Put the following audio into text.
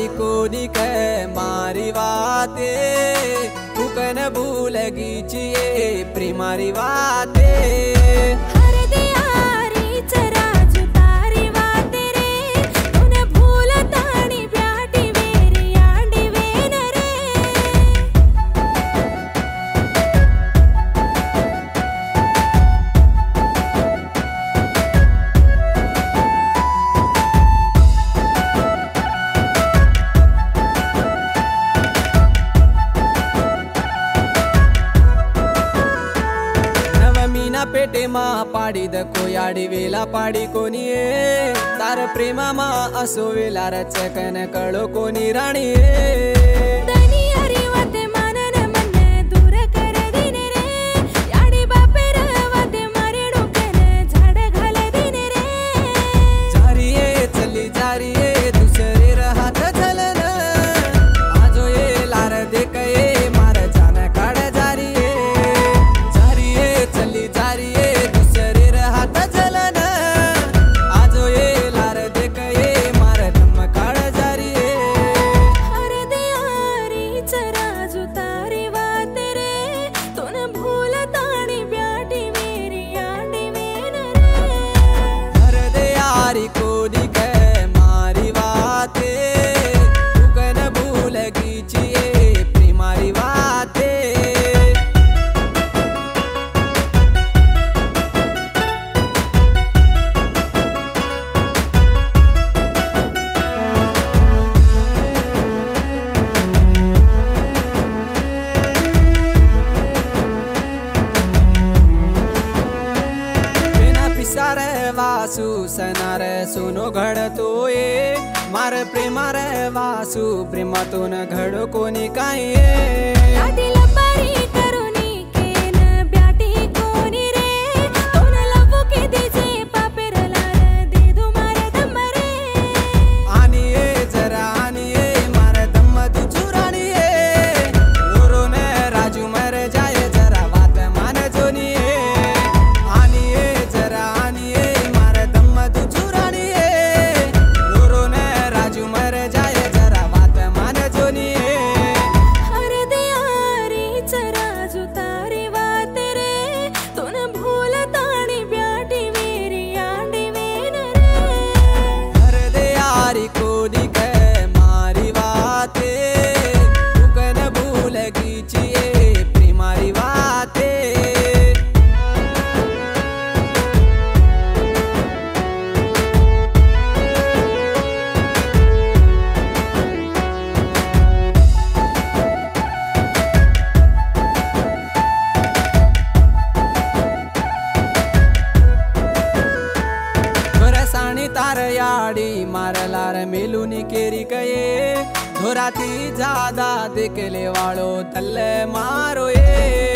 यारी कोनी के मारी वाते कुकन भूल गीचिए प्रेमारी वाते पेटे मा पाड़ी द कोयाडी वेला पाड़ी कोनी तार प्रेमा मा असो वेला रचकन कळो कोनी राणी वासु सनार सोनो घडतो ये मार प्रेमार वासु प्रेमा तो न घडो कोणी काय तार याडी मारलार मेलुनी केरी कये धोराती ज्यादा देखले वाळो तल्ले मारो ये।